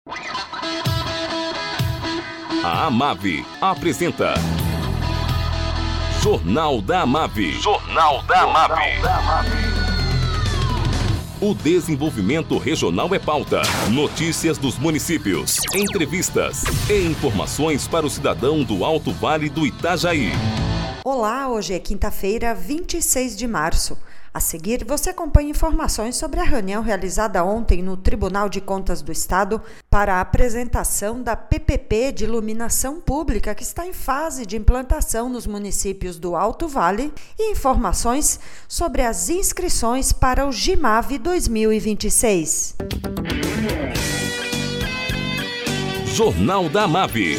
A Amave apresenta Jornal da Amave. Jornal da Amave. O desenvolvimento regional é pauta. Notícias dos municípios, entrevistas e informações para o cidadão do Alto Vale do Itajaí. Olá, hoje é quinta-feira, 26 de março. A seguir, você acompanha informações sobre a reunião realizada ontem no Tribunal de Contas do Estado para a apresentação da PPP de iluminação pública que está em fase de implantação nos municípios do Alto Vale e informações sobre as inscrições para o GIMAV 2026. Jornal da Amave.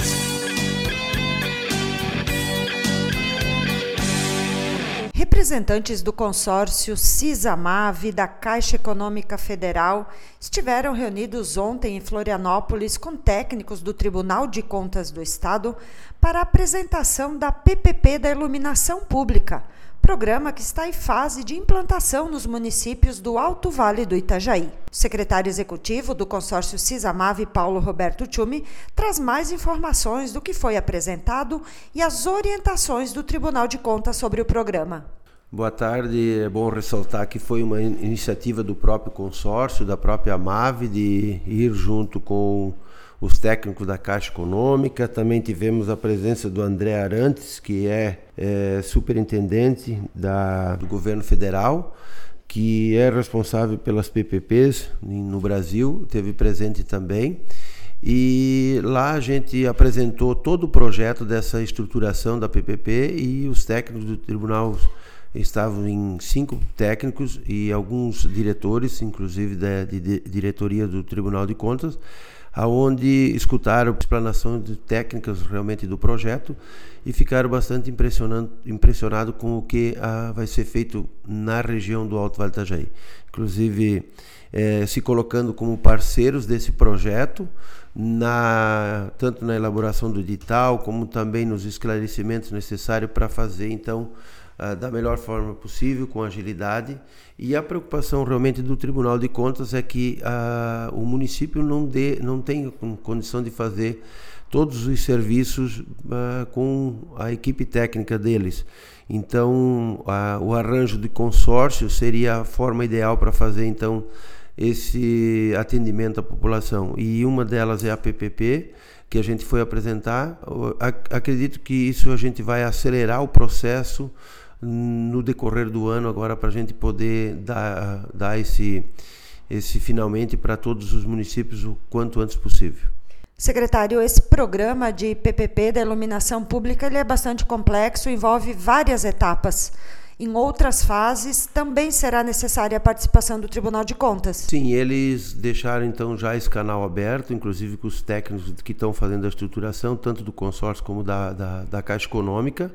Representantes do consórcio CISAMAV da Caixa Econômica Federal estiveram reunidos ontem em Florianópolis com técnicos do Tribunal de Contas do Estado para a apresentação da PPP da iluminação pública, programa que está em fase de implantação nos municípios do Alto Vale do Itajaí. O secretário executivo do consórcio CISAMAV, Paulo Roberto Tchumi, traz mais informações do que foi apresentado e as orientações do Tribunal de Contas sobre o programa. Boa tarde, é bom ressaltar que foi uma iniciativa do próprio consórcio, da própria Amave, de ir junto com os técnicos da Caixa Econômica. Também tivemos a presença do André Arantes, que é superintendente do governo federal, que é responsável pelas PPPs no Brasil, esteve presente também. E lá a gente apresentou todo o projeto dessa estruturação da PPP e os técnicos do tribunal estavam em 5 técnicos e alguns diretores, inclusive de diretoria do Tribunal de Contas, aonde escutaram explanações técnicas realmente do projeto e ficaram bastante impressionados com o que vai ser feito na região do Alto Vale do Itajaí. Inclusive, se colocando como parceiros desse projeto, tanto na elaboração do edital, como também nos esclarecimentos necessários para fazer, então, da melhor forma possível, com agilidade. E a preocupação realmente do Tribunal de Contas é que o município não tenha condição de fazer todos os serviços com a equipe técnica deles. Então, o arranjo de consórcio seria a forma ideal para fazer, então, esse atendimento à população. E uma delas é a PPP, que a gente foi apresentar. Acredito que isso a gente vai acelerar o processo no decorrer do ano agora para a gente poder dar esse finalmente para todos os municípios o quanto antes possível. Secretário, esse programa de PPP da iluminação pública ele é bastante complexo, envolve várias etapas. Em outras fases, também será necessária a participação do Tribunal de Contas? Sim, eles deixaram então já esse canal aberto, inclusive com os técnicos que estão fazendo a estruturação, tanto do consórcio como da Caixa Econômica,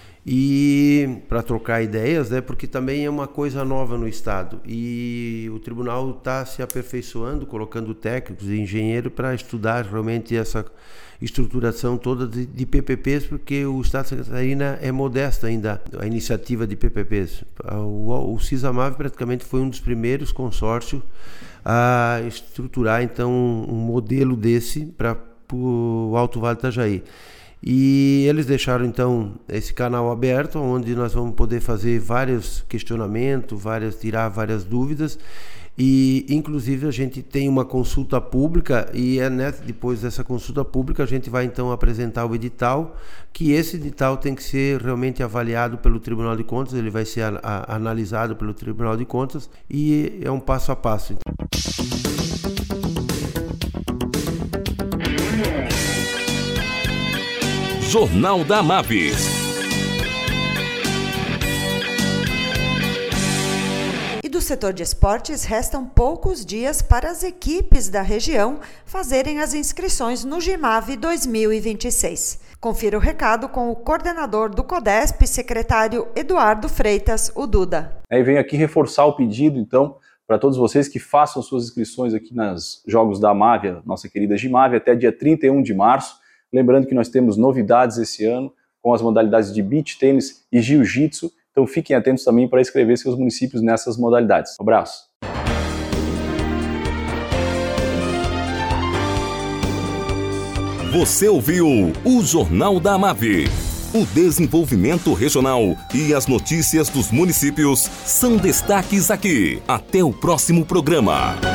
e para trocar ideias, né, porque também é uma coisa nova no Estado e o Tribunal está se aperfeiçoando, colocando técnicos e engenheiros para estudar realmente essa estruturação toda de PPPs, porque o Estado de Santa Catarina é modesto ainda a iniciativa de PPPs. O CISAMAV praticamente foi um dos primeiros consórcios a estruturar então um modelo desse para o Alto Vale do Itajaí. E eles deixaram então esse canal aberto, onde nós vamos poder fazer vários questionamentos, tirar várias dúvidas, e inclusive a gente tem uma consulta pública e depois dessa consulta pública a gente vai então apresentar o edital, que esse edital tem que ser realmente avaliado pelo Tribunal de Contas, ele vai ser analisado pelo Tribunal de Contas e é um passo a passo. Jornal da Amave. E do setor de esportes, restam poucos dias para as equipes da região fazerem as inscrições no GIMAV 2026. Confira o recado com o coordenador do CODESP, secretário Eduardo Freitas, o Duda. Venho aqui reforçar o pedido, então, para todos vocês que façam suas inscrições aqui nos Jogos da Amave, nossa querida GIMAV, até dia 31 de março. Lembrando que nós temos novidades esse ano com as modalidades de beach tênis e jiu-jitsu, então fiquem atentos também para inscrever seus municípios nessas modalidades. Um abraço! Você ouviu o Jornal da Amave. O desenvolvimento regional e as notícias dos municípios são destaques aqui. Até o próximo programa.